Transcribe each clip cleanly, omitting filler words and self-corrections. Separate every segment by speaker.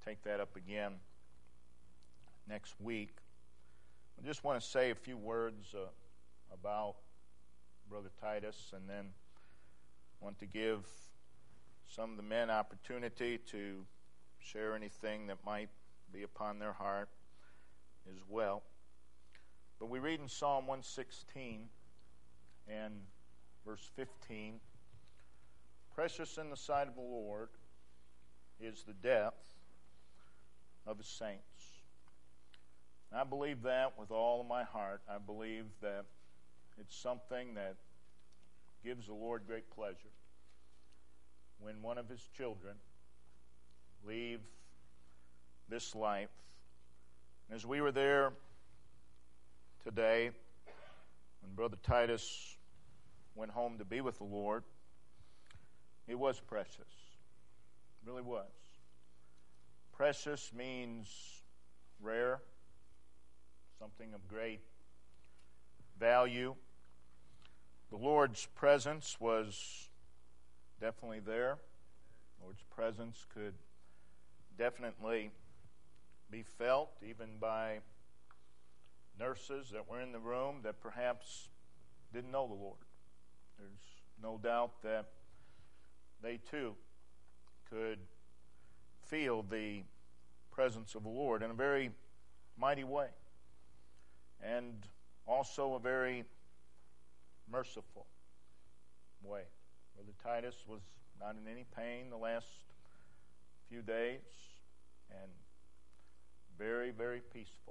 Speaker 1: take that up again next week. I just want to say a few words about Brother Titus, and then want to give some of the men opportunity to share anything that might be upon their heart as well. But we read in Psalm 116 and verse 15, "Precious in the sight of the Lord is the death of his saints." And I believe that with all of my heart. I believe that it's something that gives the Lord great pleasure when one of his children leave this life. As we were there today, when Brother Titus went home to be with the Lord, it was precious. It really was. Precious means rare, something of great value. The Lord's presence was definitely there. The Lord's presence could definitely be felt even by nurses that were in the room that perhaps didn't know the Lord. There's no doubt that they too could feel the presence of the Lord in a very mighty way, and also a very merciful way. Brother Titus was not in any pain the last few days, and very, very peaceful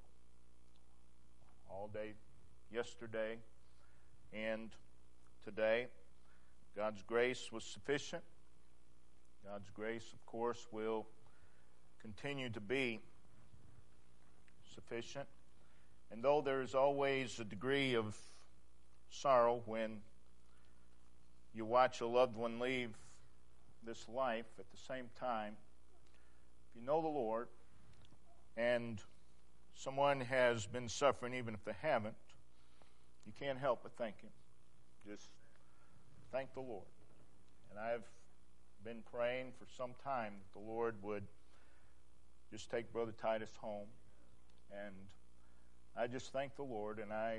Speaker 1: all day yesterday and today. God's grace was sufficient. God's grace, of course, will continue to be sufficient. And though there is always a degree of sorrow when you watch a loved one leave this life, at the same time, if you know the Lord and someone has been suffering, even if they haven't, you can't help but thank Him. Just thank the Lord. And I've been praying for some time that the Lord would just take Brother Titus home. And I just thank the Lord, and I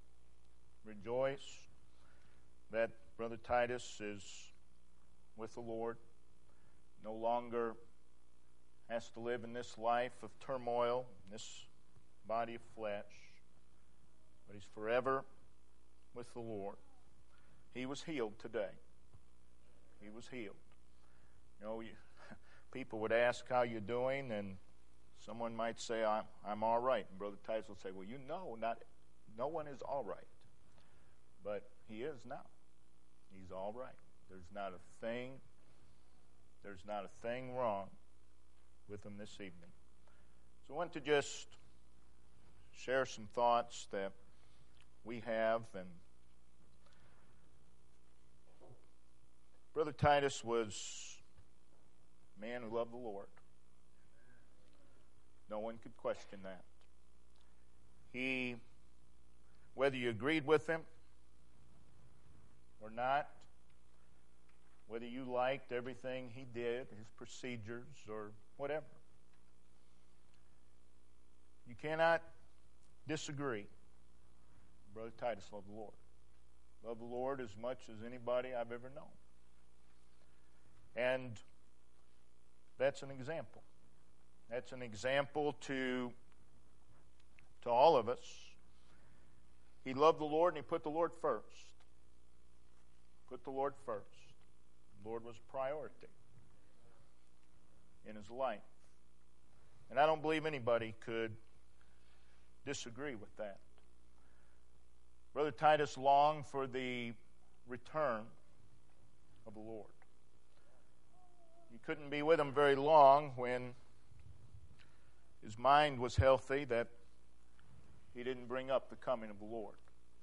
Speaker 1: rejoice that Brother Titus is with the Lord, no longer has to live in this life of turmoil, in this body of flesh, but he's forever with the Lord. He was healed today. He was healed. You know, people would ask how you're doing, and someone might say, I'm all right. And Brother Titus will say, well, you know, no one is all right. But he is now. He's all right. There's not a thing wrong with him this evening. So I want to just share some thoughts that we have. And Brother Titus was a man who loved the Lord. No one could question that. He, whether you agreed with him or not, whether you liked everything he did, his procedures or whatever, you cannot disagree. Brother Titus loved the Lord. Loved the Lord as much as anybody I've ever known. And that's an example. That's an example to all of us. He loved the Lord, and he put the Lord first. Put the Lord first. The Lord was a priority in his life. And I don't believe anybody could disagree with that. Brother Titus longed for the return of the Lord. He couldn't be with him very long when his mind was healthy, that he didn't bring up the coming of the Lord.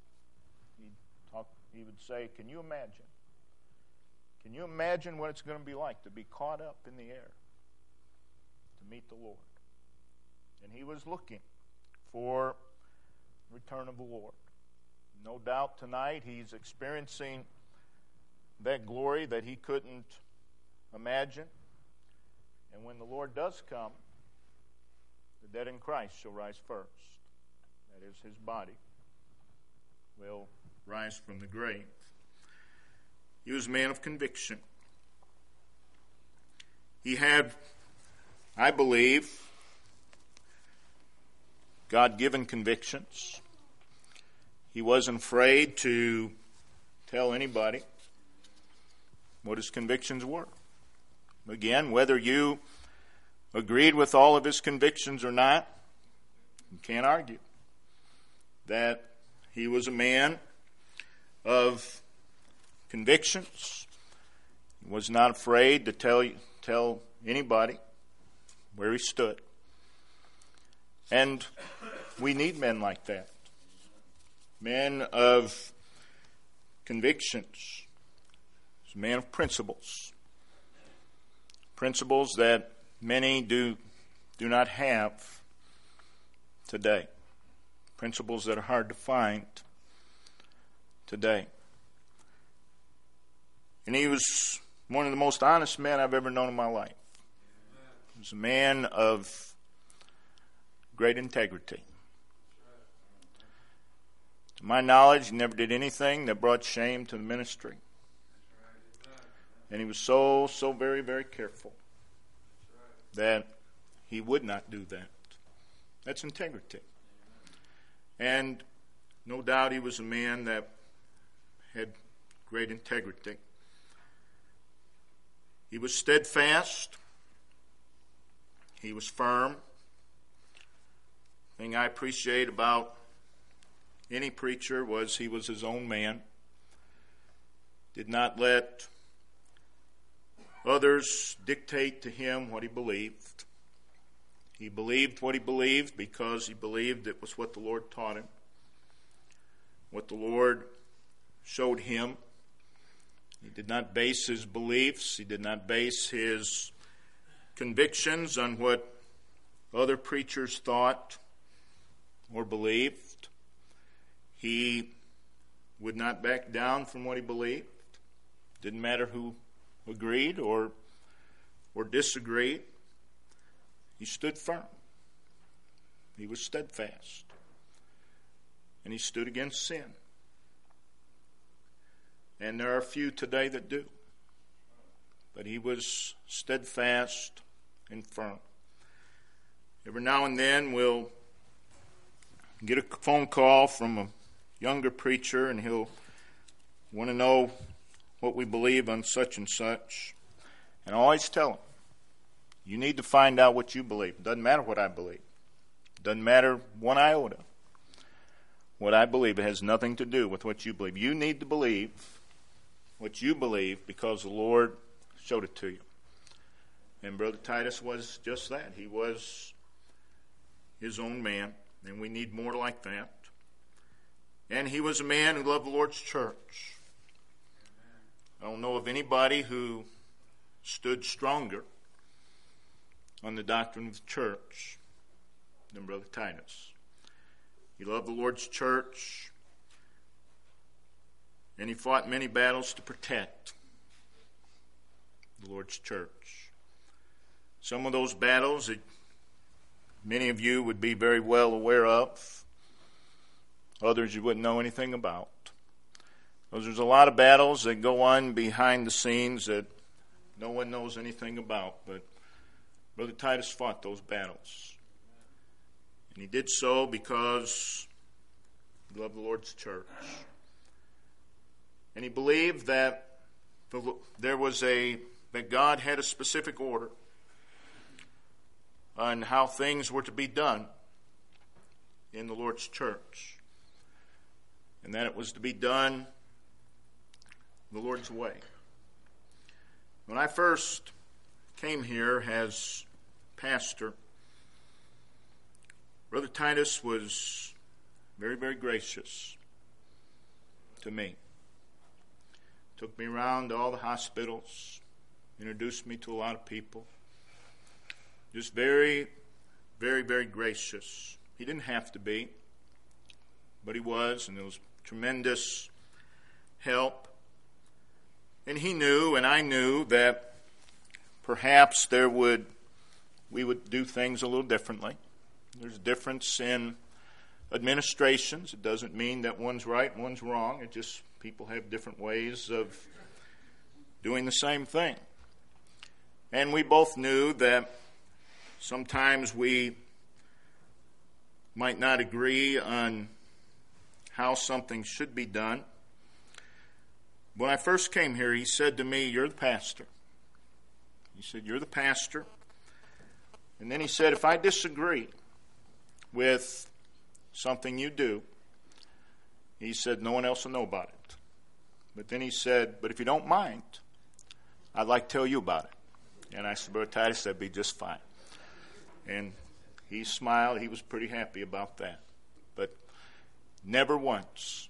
Speaker 1: He would say, can you imagine? Can you imagine what it's going to be like to be caught up in the air, to meet the Lord? And he was looking for the return of the Lord. No doubt tonight he's experiencing that glory that he couldn't imagine. And when the Lord does come, The dead in Christ shall rise first. That is, his body will rise from the grave. He was a man of conviction. He had, I believe, God-given convictions. He wasn't afraid to tell anybody what his convictions were. Again, whether you agreed with all of his convictions or not, you can't argue that he was a man of convictions. He was not afraid to tell anybody where he stood. And we need men like that. Men of convictions. He's a man of principles. Principles that many do not have today. Principles that are hard to find today. And he was one of the most honest men I've ever known in my life. He was a man of great integrity. To my knowledge, he never did anything that brought shame to the ministry. And he was so very, very careful that he would not do that. That's integrity. And no doubt he was a man that had great integrity. He was steadfast. He was firm. The thing I appreciate about any preacher was he was his own man. Did not let others dictate to him what he believed. He believed what he believed because he believed it was what the Lord taught him, what the Lord showed him. He did not base his beliefs, he did not base his convictions on what other preachers thought or believed. He would not back down from what he believed. Didn't matter who agreed or disagreed. He stood firm. He was steadfast. And he stood against sin. And there are few today that do. But he was steadfast and firm. Every now and then we'll get a phone call from a younger preacher and he'll want to know what we believe on such and such. And I always tell him, you need to find out what you believe. It doesn't matter what I believe. It doesn't matter one iota. What I believe, it has nothing to do with what you believe. You need to believe what you believe because the Lord showed it to you. And Brother Titus was just that. He was his own man, and we need more like that. And he was a man who loved the Lord's church. I don't know of anybody who stood stronger on the doctrine of the church than Brother Titus. He loved the Lord's church, and he fought many battles to protect the Lord's church. Some of those battles that many of you would be very well aware of, others you wouldn't know anything about. There's a lot of battles that go on behind the scenes that no one knows anything about, but Brother Titus fought those battles. And he did so because he loved the Lord's church. And he believed that that God had a specific order on how things were to be done in the Lord's church. And that it was to be done the Lord's way. When I first came here as pastor, Brother Titus was very, very gracious to me. Took me around to all the hospitals, introduced me to a lot of people. Just very, very, very gracious. He didn't have to be, but he was, and it was tremendous help. And he knew, and I knew, that perhaps we would do things a little differently. There's a difference in administrations. It doesn't mean that one's right and one's wrong. It just people have different ways of doing the same thing. And we both knew that sometimes we might not agree on how something should be done. When I first came here, he said to me, "You're the pastor." He said, "You're the pastor." And then he said, "If I disagree with something you do," he said, "no one else will know about it." But then he said, "But if you don't mind, I'd like to tell you about it." And I said, "Brother Titus, that'd be just fine." And he smiled. He was pretty happy about that. But never once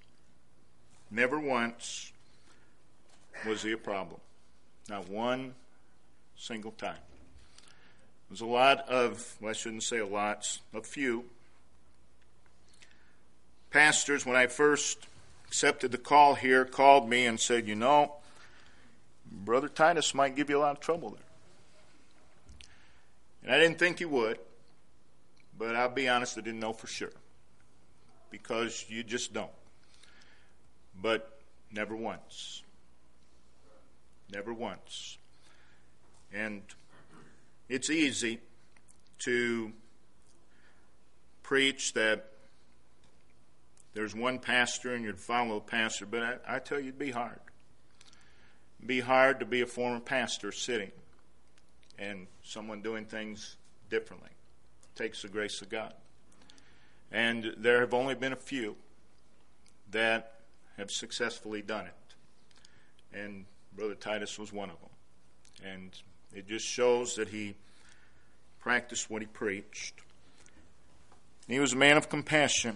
Speaker 1: was he a problem. Not one single time. There's a lot of, well, I shouldn't say a lot, a few pastors, when I first accepted the call here, called me and said, "You know, Brother Titus might give you a lot of trouble there." And I didn't think he would, but I'll be honest, I didn't know for sure, because you just don't. But never once. Never once. And it's easy to preach that there's one pastor and you'd follow the pastor, but I tell you, it'd be hard. It'd be hard to be a former pastor sitting and someone doing things differently. It takes the grace of God. And there have only been a few that have successfully done it. And Brother Titus was one of them. And it just shows that he practiced what he preached. He was a man of compassion.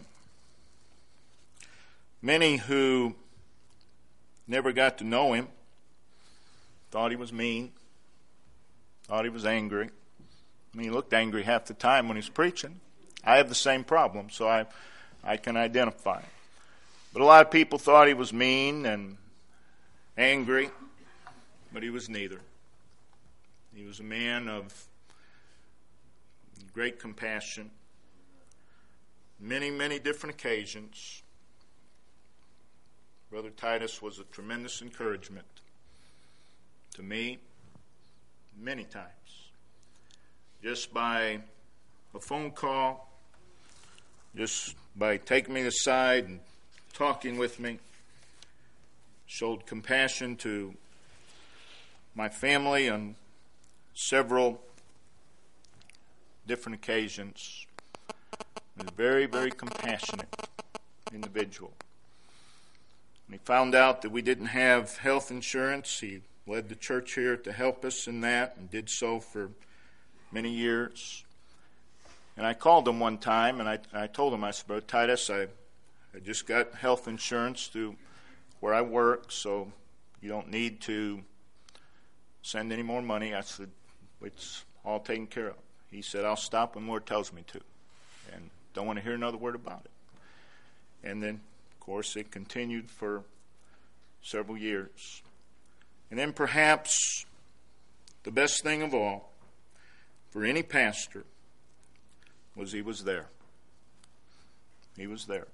Speaker 1: Many who never got to know him thought he was mean, thought he was angry. I mean, he looked angry half the time when he was preaching. I have the same problem, so I can identify. But a lot of people thought he was mean and angry, but he was neither. He was a man of great compassion. Many, many different occasions, Brother Titus was a tremendous encouragement to me many times. Just by a phone call, just by taking me aside and talking with me, showed compassion to my family on several different occasions. He was a very, very compassionate individual. When he found out that we didn't have health insurance, he led the church here to help us in that and did so for many years. And I called him one time and I told him, I said, "Brother Titus, I just got health insurance through where I work, so you don't need to send any more money." I said, "It's all taken care of." He said, "I'll stop when the Lord tells me to, and don't want to hear another word about it." And then, of course, it continued for several years. And then perhaps the best thing of all for any pastor was he was there. He was there.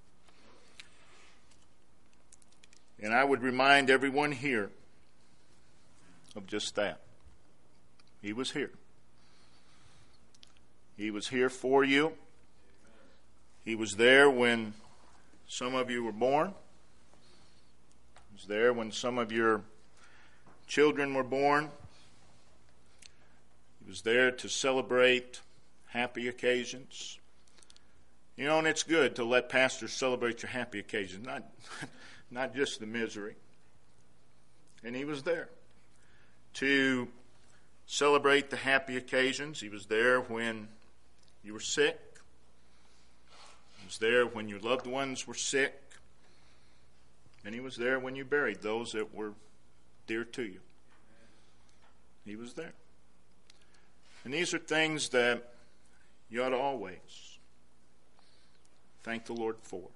Speaker 1: And I would remind everyone here of just that. He was here. He was here for you. He was there when some of you were born. He was there when some of your children were born. He was there to celebrate happy occasions. You know, and it's good to let pastors celebrate your happy occasions, not just the misery. And he was there to celebrate the happy occasions. He was there when you were sick. He was there when your loved ones were sick. And he was there when you buried those that were dear to you. He was there. And these are things that you ought to always thank the Lord for.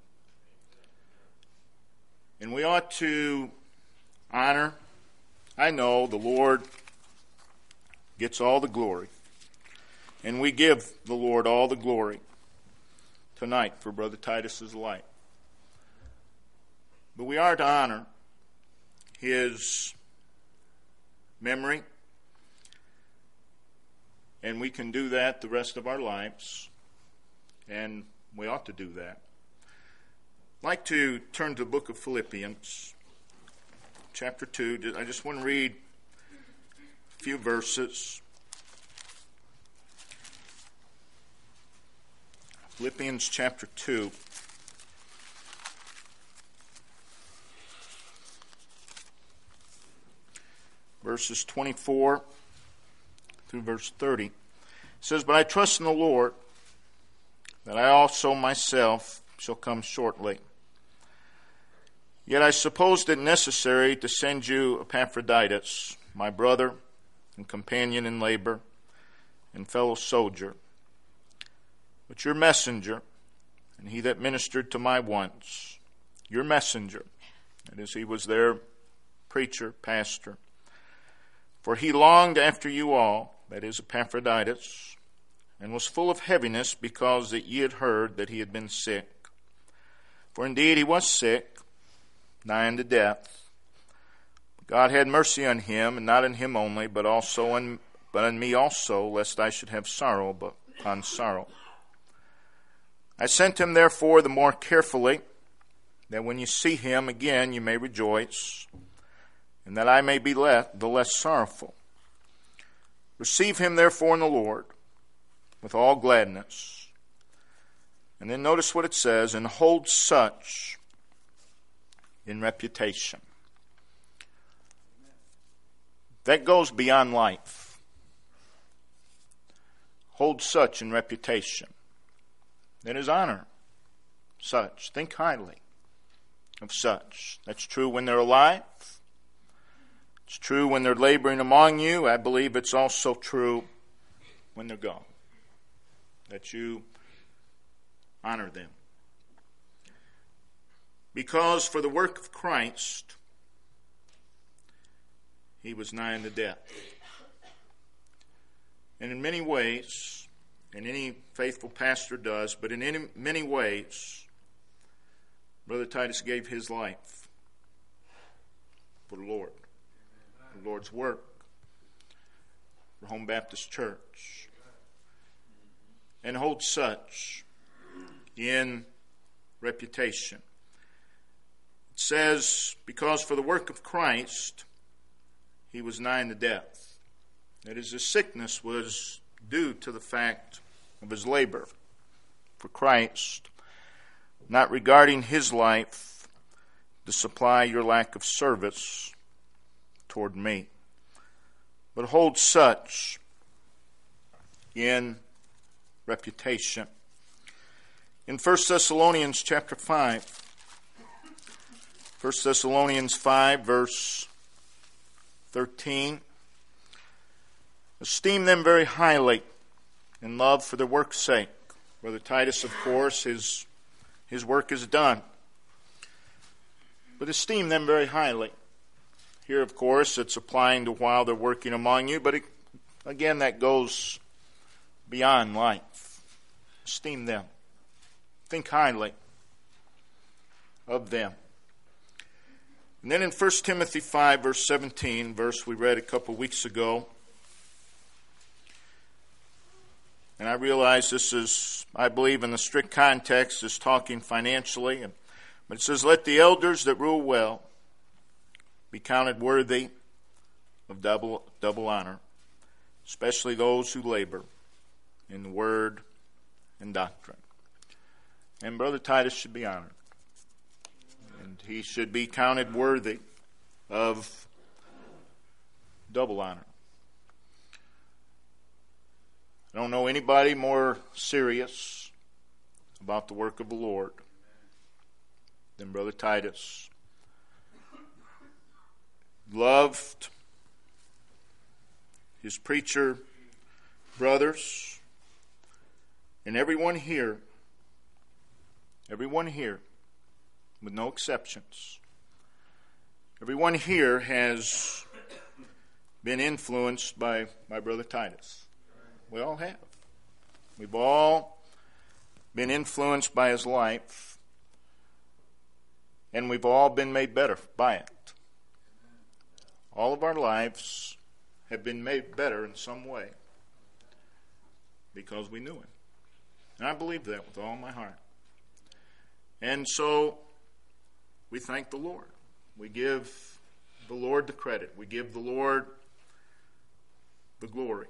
Speaker 1: And we ought to honor. I know the Lord gets all the glory. And we give the Lord all the glory tonight for Brother Titus's life. But we are to honor his memory, and we can do that the rest of our lives, and we ought to do that. I'd like to turn to the book of Philippians, chapter 2. I just want to read a few verses. Philippians chapter 2. Verses 24 through verse 30. It says, "But I trust in the Lord that I also myself shall come shortly. Yet I supposed it necessary to send you Epaphroditus, my brother and companion in labor and fellow soldier, but your messenger, and he that ministered to my wants, your messenger," that is, he was their preacher, pastor, "for he longed after you all," that is, Epaphroditus, "and was full of heaviness because that ye had heard that he had been sick. For indeed he was sick, nigh unto death. God had mercy on him, and not on him only, but on me also, lest I should have sorrow upon sorrow. I sent him therefore the more carefully, that when you see him again you may rejoice, and that I may be the less sorrowful. Receive him therefore in the Lord with all gladness." And then notice what it says, "and hold such in reputation." That goes beyond life. Hold such in reputation. That is honor such. Think highly of such. That's true when they're alive. It's true when they're laboring among you. I believe it's also true when they're gone, that you honor them. Because for the work of Christ, he was nigh unto death. And in many ways, and any faithful pastor does, but in many ways, Brother Titus gave his life for the Lord, the Lord's work, for Home Baptist Church, and hold such in reputation. It says, because for the work of Christ, he was nigh unto death. That is, his sickness was due to the fact of his labor for Christ, not regarding his life to supply your lack of service toward me, but hold such in reputation. In 1 Thessalonians chapter 5, 1 Thessalonians 5 verse 13, "Esteem them very highly in love for their work's sake." Brother Titus, of course, his work is done. But esteem them very highly. Here, of course, it's applying to while they're working among you, but again, that goes beyond life. Esteem them. Think highly of them. And then in 1 Timothy 5, verse 17, verse we read a couple weeks ago, and I realize this is, I believe in the strict context, is talking financially, but it says, "Let the elders that rule well be counted worthy of double honor, especially those who labor in the word and doctrine." And Brother Titus should be honored. And he should be counted worthy of double honor. I don't know anybody more serious about the work of the Lord than Brother Titus. Loved his preacher brothers and everyone here, with no exceptions, everyone here has been influenced by my Brother Titus. We all have. We've all been influenced by his life, and we've all been made better by it. All of our lives have been made better in some way because we knew him. And I believe that with all my heart. And so we thank the Lord. We give the Lord the credit. We give the Lord the glory.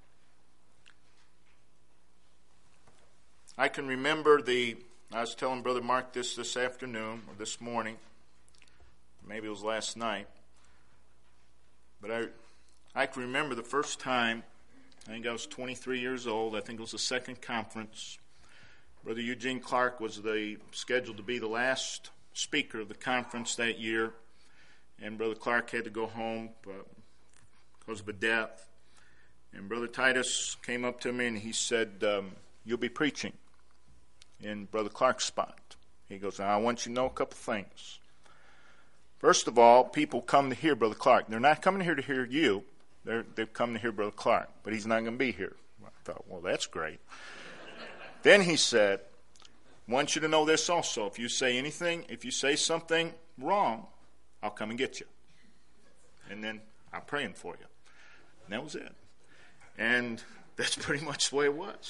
Speaker 1: I can remember I was telling Brother Mark this afternoon, or this morning, maybe it was last night, but I can remember the first time, I think I was 23 years old, I think it was the second conference. Brother Eugene Clark was scheduled to be the last speaker of the conference that year, and Brother Clark had to go home because of a death. And Brother Titus came up to me and he said, you'll be preaching in Brother Clark's spot. He goes, I want you to know a couple things. First of all, people come to hear Brother Clark. They're not coming here to hear you. They've come to hear Brother Clark, but he's not going to be here. I thought, well, that's great. Then he said, I want you to know this also. If you say something wrong, I'll come and get you. And then I'm praying for you. And that was it. And that's pretty much the way it was.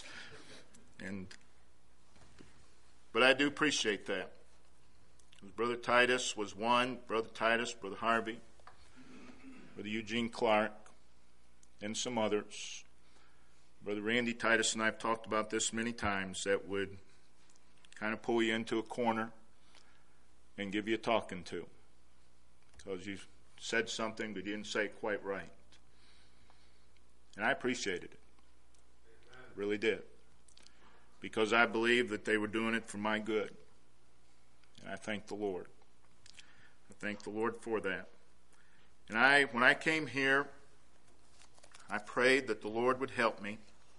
Speaker 1: But I do appreciate that. Brother Titus was one, Brother Titus, Brother Harvey, Brother Eugene Clark, and some others. Brother Randy Titus and I have talked about this many times, that would kind of pull you into a corner and give you a talking to because you said something but you didn't say it quite right. And I appreciated it. Really did. Because I believe that they were doing it for my good. And I thank the Lord. I thank the Lord for that. And when I came here, I prayed that the Lord would help me.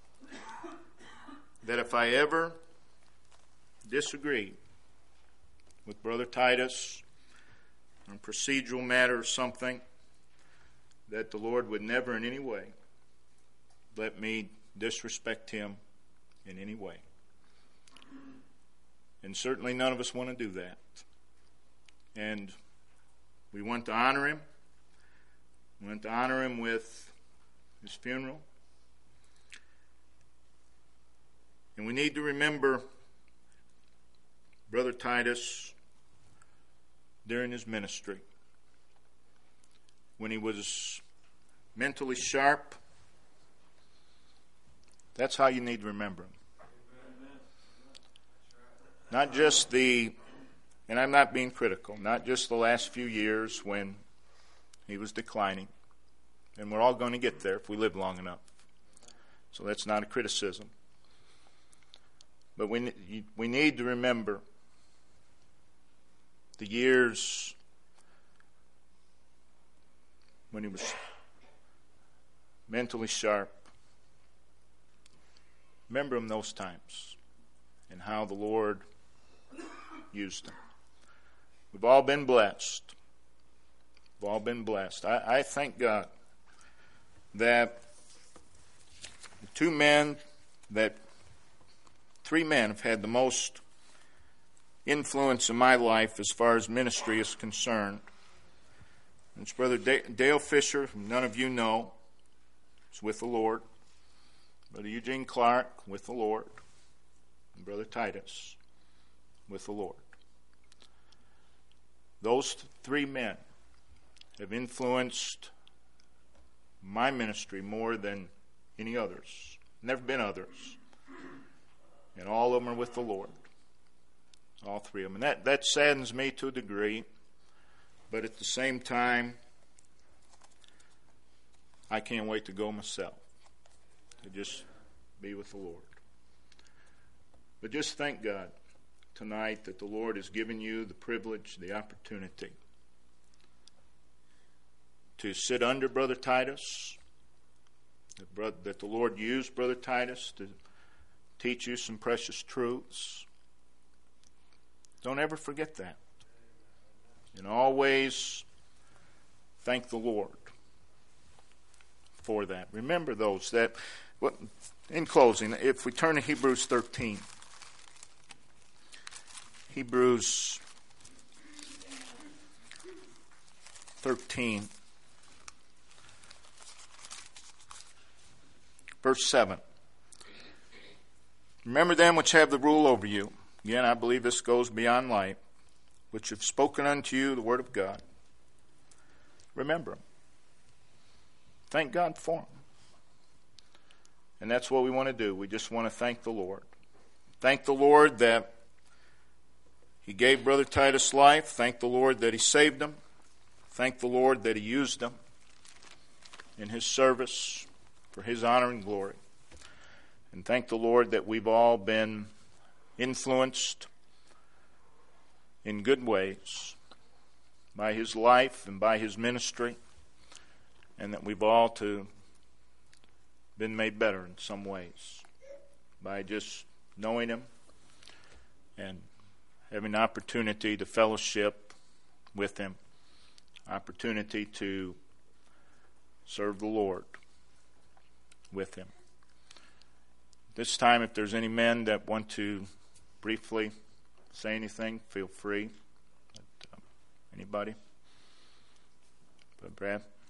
Speaker 1: That if I ever disagreed with Brother Titus on a procedural matter or something, that the Lord would never in any way let me disrespect him in any way. And certainly none of us want to do that. And we want to honor him. We want to honor him with his funeral. And we need to remember Brother Titus during his ministry, when he was mentally sharp. That's how you need to remember him. Not just and I'm not being critical, not just the last few years when he was declining. And we're all going to get there if we live long enough. So that's not a criticism. But we need to remember the years when he was mentally sharp. Remember him those times and how the Lord used him. We've all been blessed. We've all been blessed. I thank God that three men have had the most influence in my life as far as ministry is concerned. It's Brother Dale Fisher, whom none of you know, is with the Lord. Brother Eugene Clark, with the Lord. And Brother Titus, with the Lord. Those three men have influenced my ministry more than any others. Never been others. And all of them are with the Lord. All three of them. And that saddens me to a degree. But at the same time, I can't wait to go myself. To just be with the Lord. But just thank God tonight that the Lord has given you the privilege, the opportunity to sit under Brother Titus, that the Lord used Brother Titus to teach you some precious truths. Don't ever forget that. And always thank the Lord for that. Remember those that In closing, if we turn to Hebrews 13. Hebrews 13, verse 7. Remember them which have the rule over you. Again, I believe this goes beyond life, which have spoken unto you the word of God. Remember them. Thank God for them. And that's what we want to do. We just want to thank the Lord. Thank the Lord that He gave Brother Titus life. Thank the Lord that He saved him. Thank the Lord that He used him in His service for His honor and glory. And thank the Lord that we've all been influenced in good ways by His life and by His ministry, and that we've all been made better in some ways by just knowing Him and having an opportunity to fellowship with Him, opportunity to serve the Lord with Him. This time, if there's any men that want to briefly say anything, feel free. Anybody? Brother Brad?